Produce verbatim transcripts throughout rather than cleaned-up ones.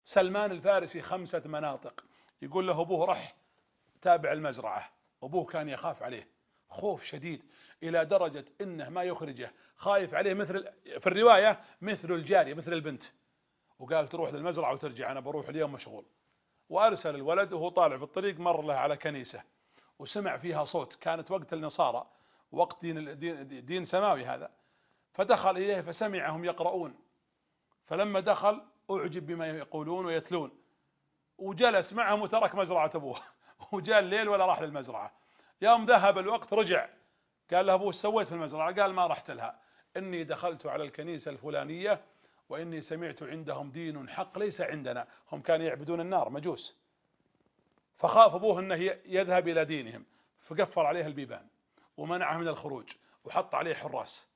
سلمان الفارسي خمسة مناطق. يقول له أبوه رح تابع المزرعة، أبوه كان يخاف عليه خوف شديد إلى درجة إنه ما يخرجه، خايف عليه مثل في الرواية مثل الجارية مثل البنت، وقال تروح للمزرعة وترجع، أنا بروح اليوم مشغول. وأرسل الولد وهو طالع في الطريق مر له على كنيسة وسمع فيها صوت، كانت وقت النصارى، وقت دين, دين, دين سماوي هذا، فدخل إليه فسمعهم يقرؤون، فلما دخل أعجب بما يقولون ويتلون، وجلس معهم وترك مزرعة أبوه وجاء الليل ولا راح للمزرعة. يوم ذهب الوقت رجع قال له أبوه ايش سويت في المزرعة؟ قال ما رحت لها، إني دخلت على الكنيسة الفلانية وإني سمعت عندهم دين حق ليس عندنا، هم كانوا يعبدون النار مجوس، فخاف أبوه أنه يذهب إلى دينهم، فقفل عليه البيبان ومنعه من الخروج وحط عليه حراس،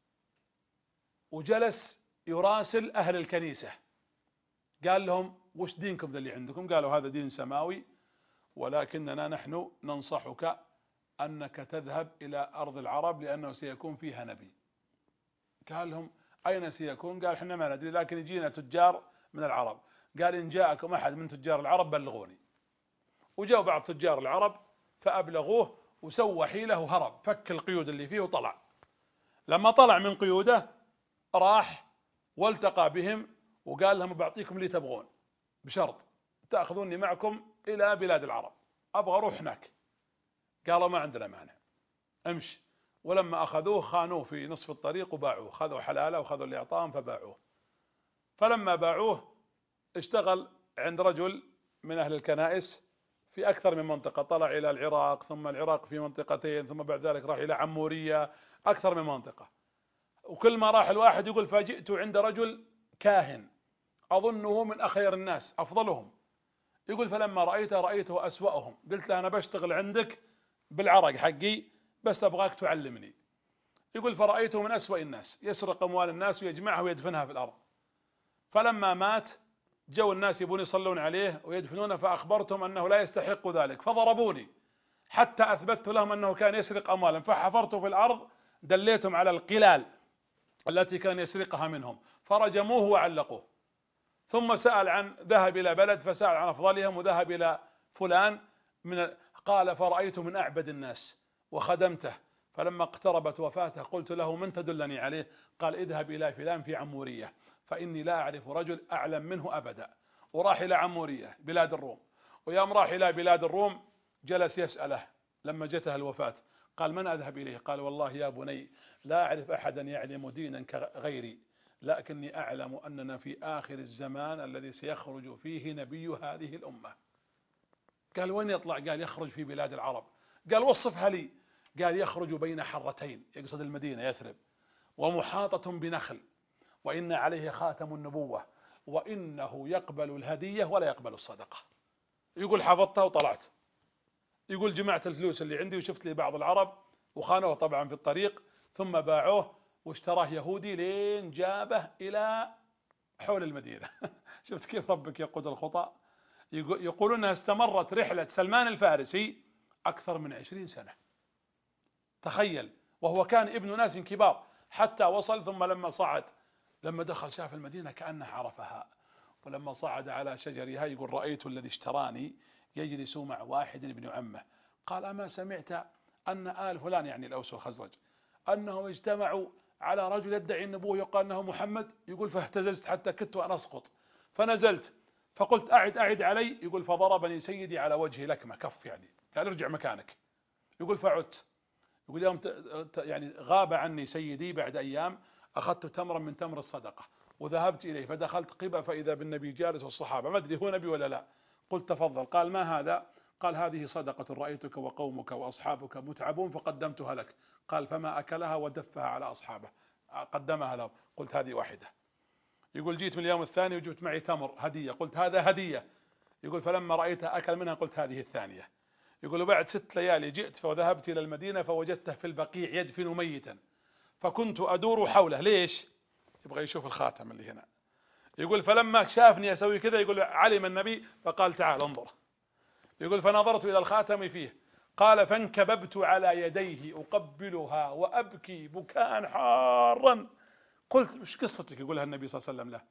وجلس يراسل أهل الكنيسة، قال لهم وش دينكم ذا اللي عندكم؟ قالوا هذا دين سماوي، ولكننا نحن ننصحك أنك تذهب إلى أرض العرب لأنه سيكون فيها نبي. قال لهم أين سيكون؟ قال احنا ما ندري، لكن يجينا تجار من العرب. قال إن جاءكم أحد من تجار العرب بلغوني. وجاءوا بعض تجار العرب فأبلغوه وسوى حيله وهرب، فك القيود اللي فيه وطلع. لما طلع من قيوده راح والتقى بهم وقال لهم بعطيكم اللي تبغون بشرط تأخذوني معكم إلى بلاد العرب، أبغى أروح هناك. قالوا ما عندنا مانع امشي. ولما أخذوه خانوه في نصف الطريق وباعوه، خذوا حلاله وخذوا اللي أعطاهم فباعوه. فلما باعوه اشتغل عند رجل من أهل الكنائس في أكثر من منطقة، طلع إلى العراق، ثم العراق في منطقتين، ثم بعد ذلك راح إلى عمورية، أكثر من منطقة. وكل ما راح الواحد يقول فجئت عند رجل كاهن أظنه من أخير الناس أفضلهم، يقول فلما رأيته رأيته أسوأهم، قلت له أنا بشتغل عندك بالعرق حقي بس أبغاك تعلمني. يقول فرأيته من أسوأ الناس، يسرق أموال الناس ويجمعها ويدفنها في الأرض. فلما مات جو الناس يبون يصلون عليه ويدفنونه، فأخبرتهم أنه لا يستحق ذلك فضربوني حتى أثبتت لهم أنه كان يسرق أموالا، فحفرت في الأرض دليتهم على القلال التي كان يسرقها منهم فرجموه وعلقوه. ثم سأل عن ذهب إلى بلد فسأل عن أفضلهم وذهب إلى فلان من قال فرأيت من أعبد الناس وخدمته، فلما اقتربت وفاته قلت له من تدلني عليه؟ قال اذهب إلى فلان في عمورية فإني لا أعرف رجل أعلم منه أبدا. وراح إلى عمورية بلاد الروم، ويوم راح إلى بلاد الروم جلس يسأله لما جته الوفاة، قال من أذهب إليه؟ قال والله يا بني لا أعرف أحدا يعلم دينا كغيري، لكني أعلم أننا في آخر الزمان الذي سيخرج فيه نبي هذه الأمة. قال وين يطلع؟ قال يخرج في بلاد العرب. قال وصفها لي. قال يخرج بين حرتين، يقصد المدينة يثرب، ومحاطة بنخل، وإن عليه خاتم النبوة، وإنه يقبل الهدية ولا يقبل الصدقة. يقول حفظتها وطلعت، يقول جمعت الفلوس اللي عندي وشفت لي بعض العرب وخانوه طبعا في الطريق، ثم باعوه واشتراه يهودي لين جابه إلى حول المدينة. شفت كيف ربك يقود الخطأ؟ يقولون أنها استمرت رحلة سلمان الفارسي أكثر من عشرين سنة، تخيل، وهو كان ابن ناس كبار حتى وصل. ثم لما صعد، لما دخل شاف المدينة كأنه عرفها، ولما صعد على شجرها يقول رأيت الذي اشتراني يجلس مع واحد ابن عمه، قال أما سمعت أن آل فلان يعني الأوس والخزرج أنهم اجتمعوا على رجل يدعي النبوة يقال أنه محمد؟ يقول فاهتززت حتى كدت أن أسقط، فنزلت فقلت أعد أعد علي. يقول فضربني سيدي على وجهي لكمة كف، يعني قال ارجع مكانك. يقول فعدت، يقول يوم يعني غاب عني سيدي بعد أيام أخذت تمرا من تمر الصدقة وذهبت إليه فدخلت قبة فإذا بالنبي جالس والصحابة، ما أدري هو نبي ولا لا. قلت تفضل. قال ما هذا؟ قال هذه صدقة رأيتك وقومك وأصحابك متعبون فقدمتها لك. قال فما أكلها ودفها على أصحابه قدمها له. قلت هذه واحدة. يقول جيت من اليوم الثاني وجبت معي تمر هدية، قلت هذا هدية. يقول فلما رأيته أكل منها قلت هذه الثانية. يقول بعد ست ليالي جئت فذهبت إلى المدينة فوجدته في البقيع يدفن ميتا، فكنت أدور حوله. ليش؟ يبغى يشوف الخاتم اللي هنا. يقول فلما شافني أسوي كذا يقول علم النبي فقال تعال انظر. يقول فنظرت إلى الخاتم فيه، قال فانكببت على يديه أقبلها وأبكي بكاء حارا. قلت مش قصتك؟ يقولها النبي صلى الله عليه وسلم له.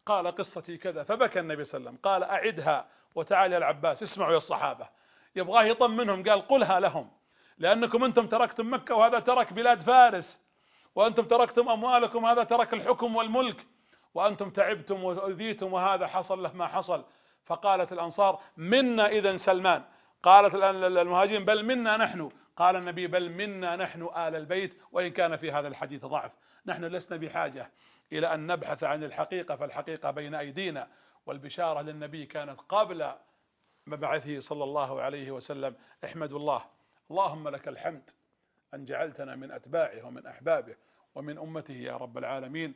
قال قصتي كذا، فبكى النبي صلى الله عليه وسلم، قال أعدها وتعال يا العباس، اسمعوا يا الصحابة، يبغاه يطمنهم، قال قلها لهم لأنكم أنتم تركتم مكة وهذا ترك بلاد فارس، وأنتم تركتم أموالكم هذا ترك الحكم والملك، وأنتم تعبتم وأذيتم وهذا حصل له ما حصل. فقالت الأنصار منا إذن سلمان، قالت المهاجرين بل منا نحن، قال النبي بل منا نحن آل البيت، وإن كان في هذا الحديث ضعف. نحن لسنا بحاجة إلى أن نبحث عن الحقيقة، فالحقيقة بين أيدينا، والبشارة للنبي كانت قبل مبعثه صلى الله عليه وسلم. احمد الله، اللهم لك الحمد أن جعلتنا من أتباعه ومن أحبابه ومن أمته يا رب العالمين.